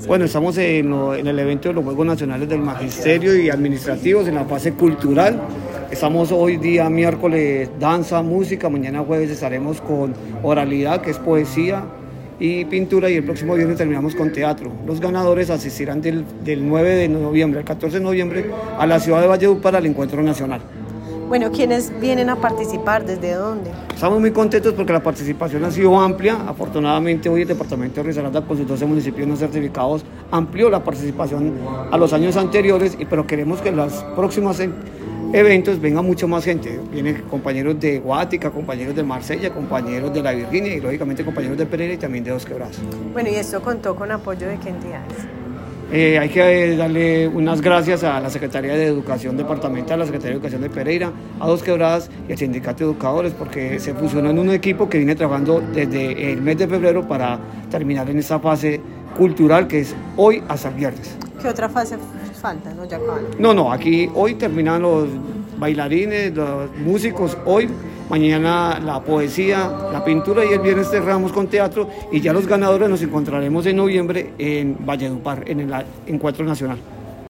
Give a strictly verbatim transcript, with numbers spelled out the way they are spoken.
Bueno, estamos en, lo, en el evento de los Juegos Nacionales del Magisterio y Administrativos, en la fase cultural. Estamos hoy día miércoles danza, música, mañana jueves estaremos con oralidad, que es poesía y pintura, y el próximo viernes terminamos con teatro. Los ganadores asistirán del, del nueve de noviembre al catorce de noviembre a la ciudad de Valledupar al encuentro nacional. Bueno, ¿quiénes vienen a participar? ¿Desde dónde? Estamos muy contentos porque la participación ha sido amplia. Afortunadamente hoy el departamento de Risaralda, con sus doce municipios no certificados, amplió la participación a los años anteriores, pero queremos que en los próximos eventos venga mucho más gente. Vienen compañeros de Guática, compañeros de Marsella, compañeros de La Virginia y lógicamente compañeros de Pereira y también de Dos Quebradas. Bueno, ¿y esto contó con apoyo de qué entidades? Eh, hay que darle unas gracias a la Secretaría de Educación Departamental, a la Secretaría de Educación de Pereira, a Dos Quebradas y al Sindicato de Educadores, porque se fusionó en un equipo que viene trabajando desde el mes de febrero para terminar en esta fase cultural que es hoy hasta el viernes. ¿Qué otra fase falta? ¿No? Ya acaban. No, no, aquí hoy terminan los bailarines, los músicos, hoy, mañana la poesía, la pintura y el viernes cerramos con teatro y ya los ganadores nos encontraremos en noviembre en Valledupar, en el encuentro nacional.